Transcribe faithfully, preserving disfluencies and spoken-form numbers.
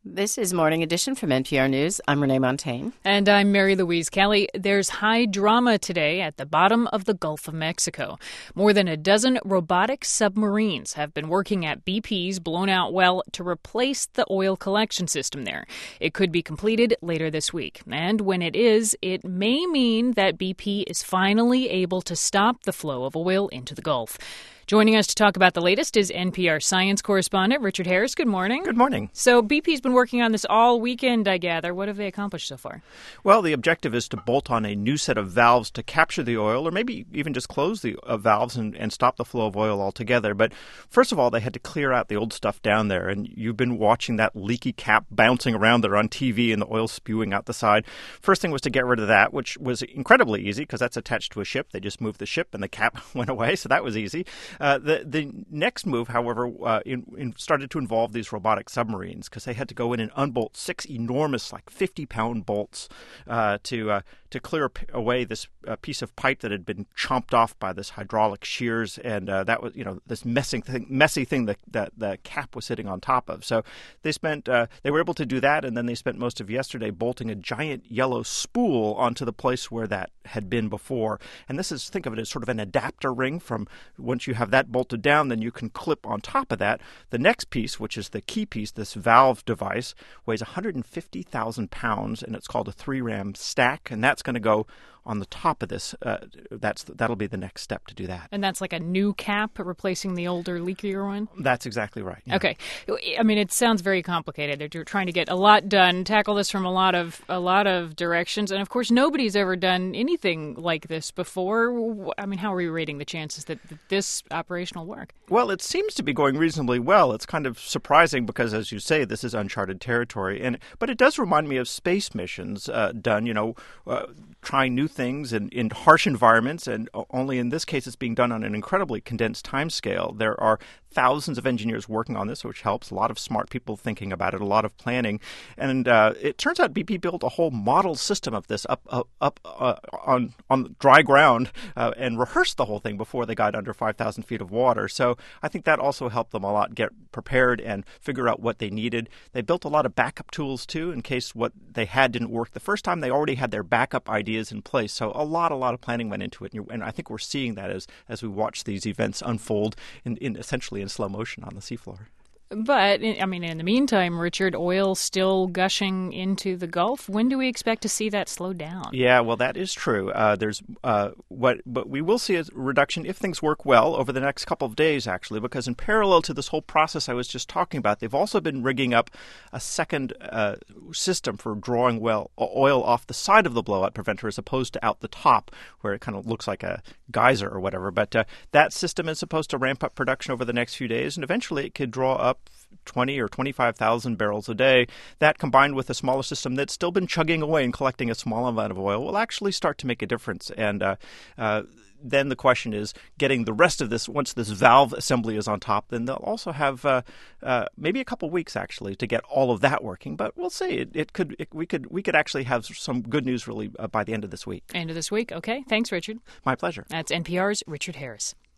This is Morning Edition from N P R News. I'm Renee Montaigne. And I'm Mary Louise Kelly. There's high drama today at the bottom of the Gulf of Mexico. More than a dozen robotic submarines have been working at B P's blown-out well to replace the oil collection system there. It could be completed later this week. And when it is, it may mean that B P is finally able to stop the flow of oil into the Gulf. Joining us to talk about the latest is N P R science correspondent Richard Harris. Good morning. Good morning. So B P's been working on this all weekend, I gather. What have they accomplished so far? Well, the objective is to bolt on a new set of valves to capture the oil, or maybe even just close the uh, valves and, and stop the flow of oil altogether. But first of all, they had to clear out the old stuff down there. And you've been watching that leaky cap bouncing around there on T V and the oil spewing out the side. First thing was to get rid of that, which was incredibly easy because that's attached to a ship. They just moved the ship and the cap went away, so that was easy. Uh, the, the next move, however, uh, in, in started to involve these robotic submarines because they had to go in and unbolt six enormous, like fifty-pound bolts uh, to uh, to clear away this uh, piece of pipe that had been chomped off by this hydraulic shears, and uh, that was, you know, this messy thing, messy thing that, that the cap was sitting on top of. So they spent, uh, they were able to do that, and then they spent most of yesterday bolting a giant yellow spool onto the place where that had been before. And this is, think of it as sort of an adapter ring from once you have that bolted down, then you can clip on top of that. The next piece, which is the key piece, this valve device, weighs one hundred fifty thousand pounds, and it's called a three-ram stack, and that's going to go on the top of this. Uh, that's that'll be the next step to do that. And that's like a new cap replacing the older, leakier one? That's exactly right. Yeah. Okay. I mean, it sounds very complicated. They're trying to get a lot done, tackle this from a lot of a lot of directions. And, of course, nobody's ever done anything like this before. I mean, how are we rating the chances that this operation will work? Well, it seems to be going reasonably well. It's kind of surprising because, as you say, this is uncharted territory. And But it does remind me of space missions uh, done, you know, uh, trying new things in, in harsh environments, and only in this case it's being done on an incredibly condensed time scale. There are thousands of engineers working on this, which helps. A lot of smart people thinking about it, a lot of planning. And uh, it turns out B P built a whole model system of this up up, up uh, on, on dry ground uh, and rehearsed the whole thing before they got under five thousand feet of water. So I think that also helped them a lot get prepared and figure out what they needed. They built a lot of backup tools, too, in case what they had didn't work the first time. They already had their backup ideas in place. So a lot, a lot of planning went into it. And I think we're seeing that as, as we watch these events unfold in, in essentially in slow motion on the seafloor. But, I mean, in the meantime, Richard, oil still gushing into the Gulf. When do we expect to see that slow down? Yeah, well, that is true. Uh, there's uh, what, but we will see a reduction if things work well over the next couple of days, actually, because in parallel to this whole process I was just talking about, they've also been rigging up a second uh, system for drawing well oil off the side of the blowout preventer as opposed to out the top, where it kind of looks like a geyser or whatever. But uh, that system is supposed to ramp up production over the next few days, and eventually it could draw up twenty or twenty-five thousand barrels a day. That, combined with a smaller system that's still been chugging away and collecting a small amount of oil, will actually start to make a difference. And uh, uh, then the question is getting the rest of this, once this valve assembly is on top, then they'll also have uh, uh, maybe a couple weeks, actually, to get all of that working. But we'll see. It, it could it, we could we could actually have some good news, really, uh, by the end of this week. End of this week. Okay. Thanks, Richard. My pleasure. That's N P R's Richard Harris.